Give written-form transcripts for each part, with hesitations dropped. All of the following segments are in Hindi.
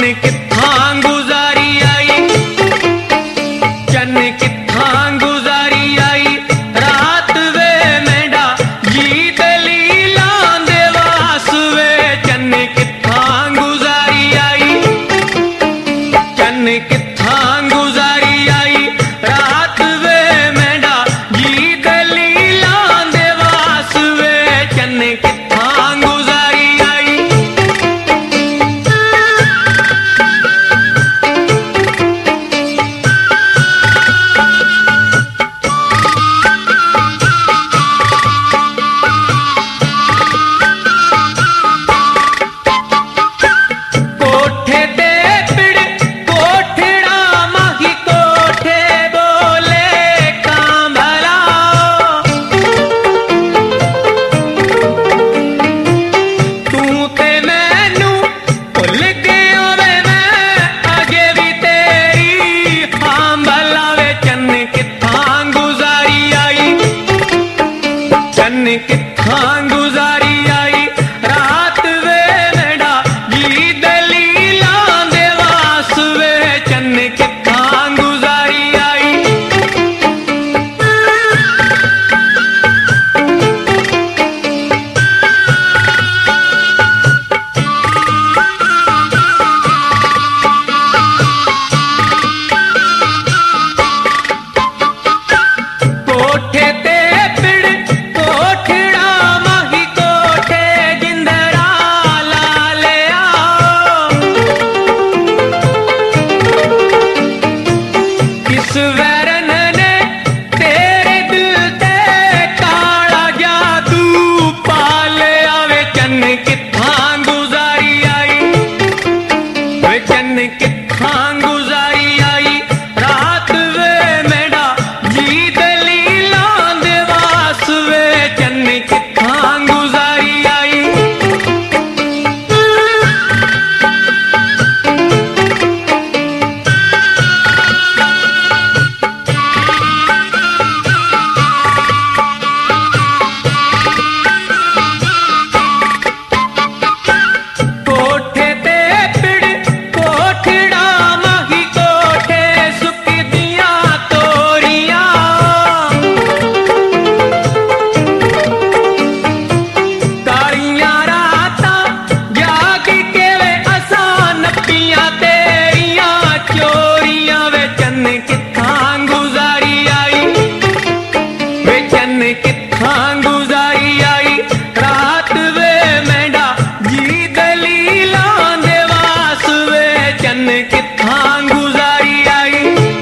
कित्थां गुजारी आई, चन्न कित्थां गुजारी आई, रात वे मेंढा जी दलीलां दे वास वे। चन्न कित्थां गुजारी आई, चन्न कित्थां गुजारी आई, रात वे मेंढा जी दलीलां दे वास वे। चन्न कित्थां गुजारी आई। कोठे ते पिड़ कोठड़ा माही कोठे बोले कांभला, तू ते मैनू भुल गया वे मैं अगे भी तेरी हांभला वे। चन्न कित्थां गुजारी आई, चन्न कित्थां गुजारी आई, रात वे मेंढा जी दलीलां दे वास वे। चन्न कित्थां गुजारी आई। कोठे ते पिड़ कोठड़ा माही कोठे जिंदरा ला लिया, किस वैरन ने तेरे दिल ते काला जादू पा लिया वे। चन्न कित्थां गुजारी आई, वे चन्न कित्थां गुजारी आई, रात वे मेंढा जी दलीलां दे वास वे। चन्न कित्थां गुजारी आई। कोठे ते पिड़ कोठड़ा माही कोठे सुक दियां तोरियां, कालियां रातां जाग के वे असां नप्पियां तेरियां चोरियां वे। चन्न कित्थां गुजारी आई, वे चन्न कित्थां गुजारी आई, रात वे मेंढा जी दलीलां दे वास वे। चन्न कित्थां गुजारी आई।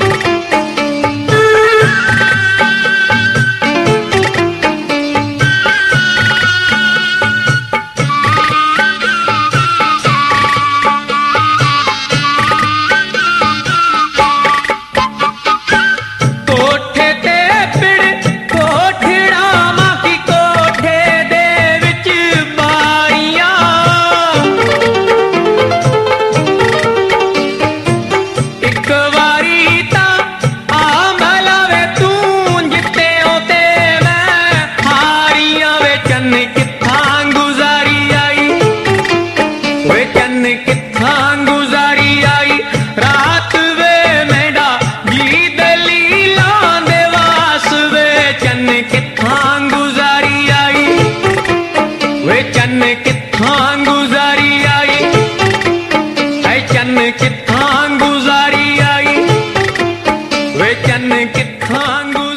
कोठे ते पिड़ कोठड़ा माही कोठे दे विच बारियां, इक वारी तां आंभला वे तू जित्तेओ ते मैं हारियां वे। चन्न कित्थां गुजारी आई, वे चन्न कित्थां गुजारी आई, रात वे मेंढा जी दलीलां दे वास वे। चन्न कित्थां गुजारी आई, वे चन्न कित्थां गुजारी आई, ऐ चन्न कित्थां गुजारी आई, वे चन्न कित्थां गुजारी